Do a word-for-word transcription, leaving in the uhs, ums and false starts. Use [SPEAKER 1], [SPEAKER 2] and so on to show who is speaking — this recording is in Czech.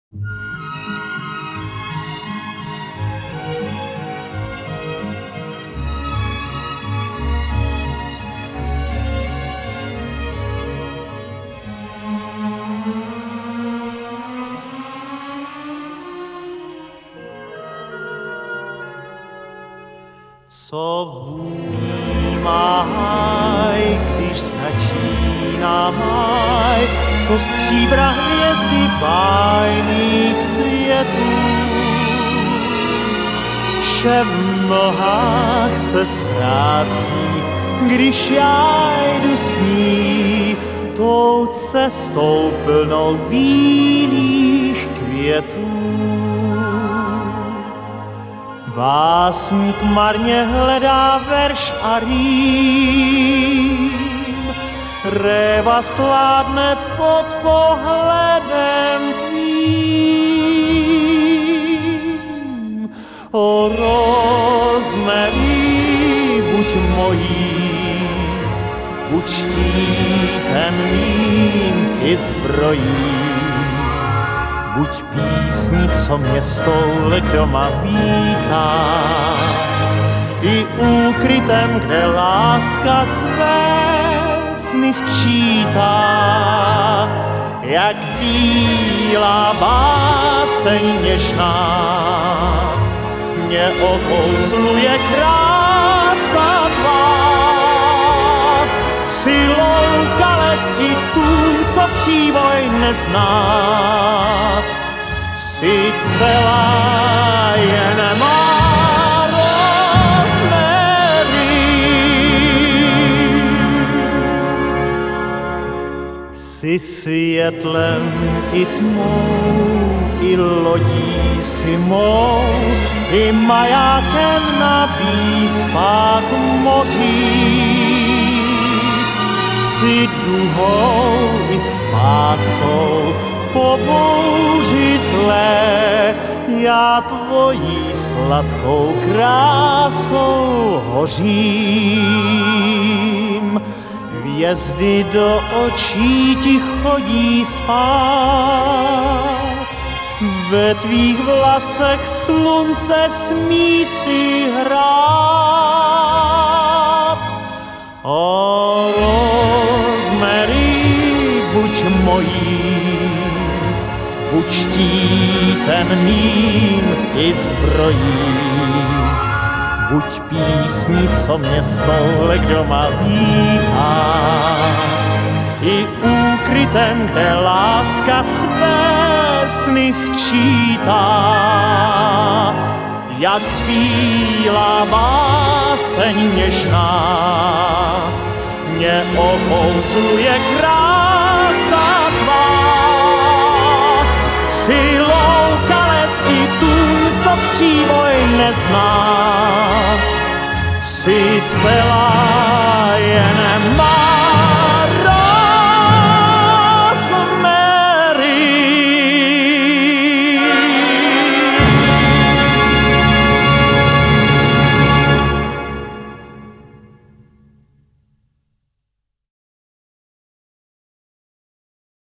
[SPEAKER 1] Co vůní máj, když začíná máj, co stříbra hvězdy bájných světů. Vše v mlhách se ztrácí, když já jdu s ní tou cestou plnou bílých květů. Básník marně hledá verš a rým, réva sládne pod pohledem tvým. O rozmery, buď mojí, buď štítem mým i zbrojí. Buď písní, co mě stoule doma vítá, i úkrytem, kde láska své sny sčítá. Jak bílá báseň něžná, mě okouzluje krása tvá. Silou kales i tůň, co přívoj nezná, si celá jen má rozmery. Jsi světlem i tmou, i lodí si mou, i majákem na výspách moří. Jsi duhou i spásou po bouři zlé, já tvojí sladkou krásou hořím. Hvězdy do očí ti chodí spát, ve tvých vlasech slunce smí si hrát. O rozmery, buď mojí, buď štítem mým i zbrojí. Buď písní, co mě stoulek doma vítá, i úkrytem, kde láska své sny sčítá. Jak bílá báseň něžná, mě okouzluje krása tvá. Silou kales i tůň, co přívoj nezná, si celá